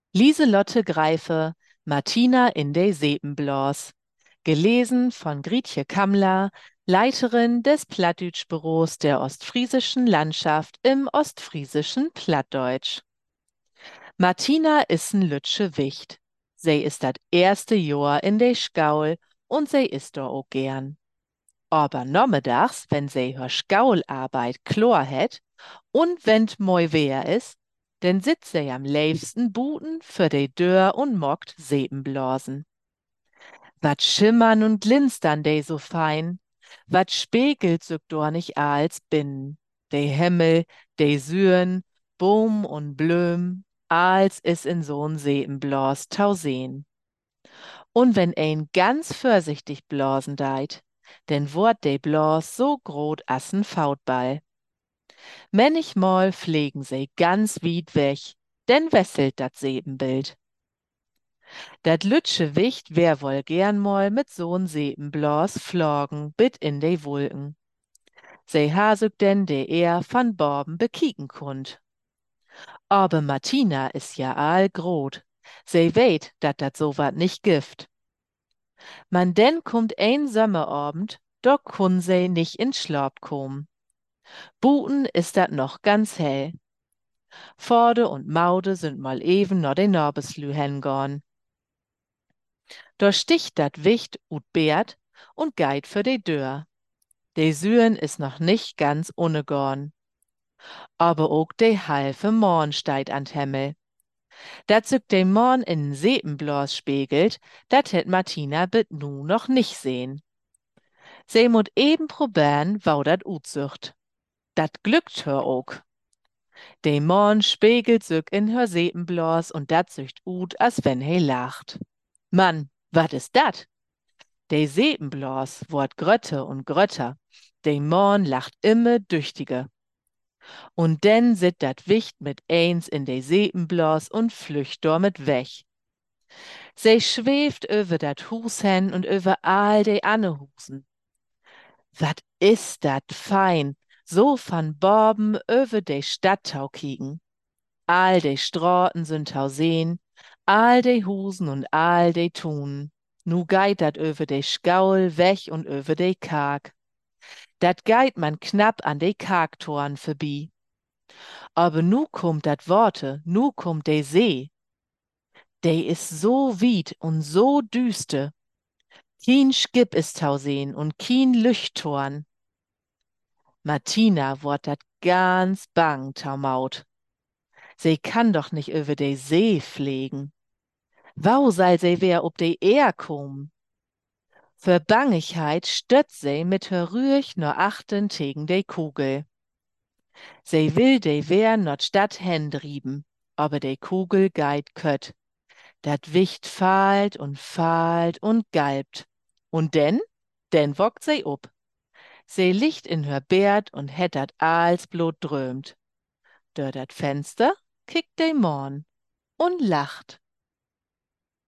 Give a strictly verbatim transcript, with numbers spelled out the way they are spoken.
Lieselotte Greife, Martina in de Seepenblas. Gelesen von Grietje Kammler, Leiterin des Plattdütsch-Büros der Ostfriesischen Landschaft im ostfriesischen Plattdeutsch. Martina is n lütsche Wicht. Sie ist dat erste Jahr in de Skaul und sie ist do auch gern. Aber nommedags, wenn sie hör Skaularbeit chlor het und wenn't moi wer is, denn sitzt sie am liebsten buten für de Dörr und mockt Seepenblasen. Wat schimmern und glinstern de so fein, wat spiegelt so dornig als binnen. De Himmel, de Süren, Boom und Blöm, als is in so'n Seepenblas tausehen. Und wenn ein ganz vorsichtig blasen deit, denn wort de Blas so grot as n Fautball. Manchmal pflegen sie ganz weit weg, denn wesselt dat Seepenbild. Dat lütsche Wicht wär wohl gern mal mit so'n Seepenblas flogen bit in de Wolken. Sie hasüg denn de er van Borben bekieken kund. Aber Martina is ja aalgrot. Sie weet, dat dat so wat nicht gift. Man denn kommt ein Sommerabend, da kun sie nicht in Schlaf kommen. Buten ist dat noch ganz hell. Vorde und Maude sind mal even no de Norbeslü hengorn. Da sticht dat Wicht ut Bert und geit für de Dörr. De Süren is noch nicht ganz unnegorn. Aber ook de halfe Morn steit an Hemmel. Dat zück de Morn in n Seepenblas spiegelt, dat het Martina bit nu noch nicht sehn. Se mut eben probern, wau dat utzücht. Dat glückt hör ook. De Morn spiegelt zück in hör Seepenblas und dat zücht ut, as wenn he lacht. Mann, wat is dat? De Seepenblas wort grötter und grötter. De Morn lacht immer düchtiger. Und denn sit dat Wicht mit eins in de Seepenblas und flücht dormit weg. Se schweft över dat Hus hen und över all de anne Husen. Wat is dat fein, so van Borben över de Stadttau kieken. All de Straten sind tau sehn, all de Husen und all de Tunen. Nu geit dat över de Skaul weg und över de Karg. Dat geit man knapp an de Kargtoren vorbei. Aber nu kommt dat Worte, nu kommt de See. De is so wid und so düste. Kien Skip is tau sehn und kien Lüchttorn. Martina wort dat ganz bang tau Maut. Se kann doch nicht über de See pflegen. Wau soll se wer ob de Ehr kommen? Für Bangigkeit stött se mit hör Rührch nur achten tegen de Kugel. Se will de wer not statt hen drieben, aber de Kugel geit kött. Dat Wicht fahlt und fahlt und galbt. Und denn? Denn wockt se up. Se liegt in hör Bert und het dat als blot drömt. Dör dat Fenster kickt de Morn und lacht.